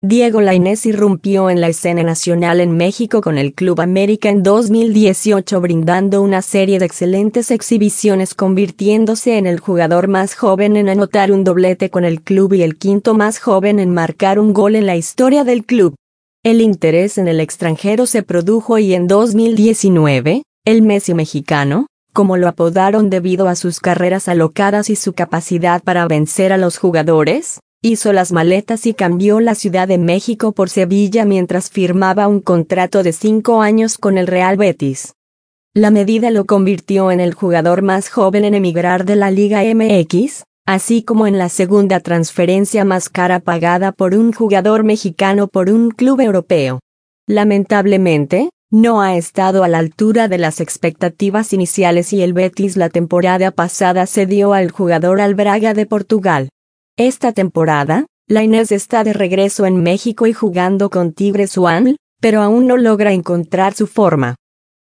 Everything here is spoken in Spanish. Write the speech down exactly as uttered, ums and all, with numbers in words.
Diego Lainez irrumpió en la escena nacional en México con el Club América en dos mil dieciocho, brindando una serie de excelentes exhibiciones, convirtiéndose en el jugador más joven en anotar un doblete con el club y el quinto más joven en marcar un gol en la historia del club. El interés en el extranjero se produjo y en dos mil diecinueve, el Messi mexicano, como lo apodaron debido a sus carreras alocadas y su capacidad para vencer a los jugadores, hizo las maletas y cambió la Ciudad de México por Sevilla mientras firmaba un contrato de cinco años con el Real Betis. La medida lo convirtió en el jugador más joven en emigrar de la Liga M X, así como en la segunda transferencia más cara pagada por un jugador mexicano por un club europeo. Lamentablemente, no ha estado a la altura de las expectativas iniciales y el Betis la temporada pasada cedió al jugador al Braga de Portugal. Esta temporada, Lainez está de regreso en México y jugando con Tigres One, pero aún no logra encontrar su forma.